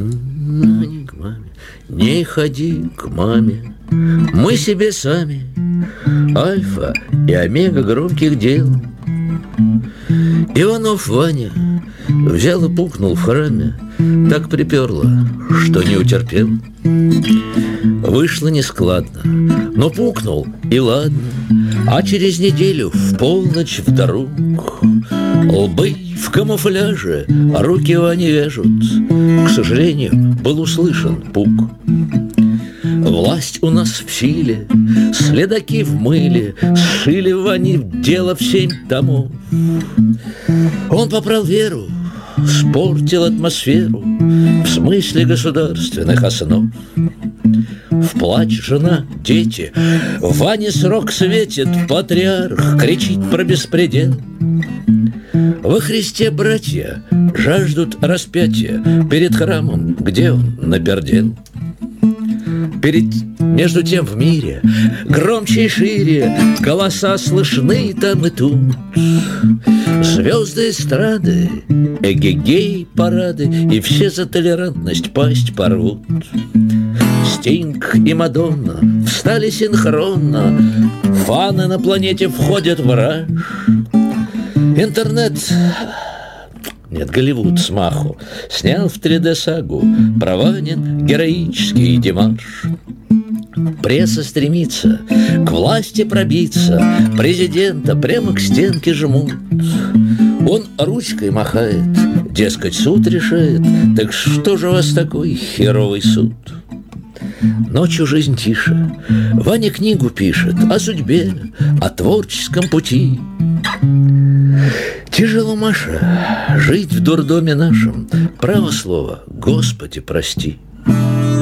Не к маме, не ходи к маме, мы себе сами, альфа и омега громких дел. Иванов Ваня взял и пукнул в храме, так приперло, что не утерпел. Вышло нескладно, но пукнул, и ладно. А через неделю в полночь вдруг лбы в камуфляже, а руки Вани вяжут. К сожалению, был услышан пук. Власть у нас в силе, следаки в мыле, сшили Вани дело в 7 томов. Он попрал веру, спортил атмосферу в смысле государственных основ. В плач жена, дети, Ване срок светит, патриарх кричит про беспредел. Во Христе братья жаждут распятия перед храмом, где он напердел. Между тем в мире громче и шире голоса слышны там и тут. Звезды эстрады, эгегей парады, и все за толерантность пасть порвут. Стинг и Мадонна встали синхронно, фаны на планете входят в раж. Интернет... Нет, Голливуд смаху снял в 3D-сагу про Ванин героический демарш. Пресса стремится к власти пробиться, президента прямо к стенке жмут. Он ручкой махает, дескать, суд решает. Так что же у вас такой херовый суд? Ночью жизнь тише, Ваня книгу пишет о судьбе, о творческом пути. Тяжело, Маша, жить в дурдоме нашем, право слово, Господи, прости.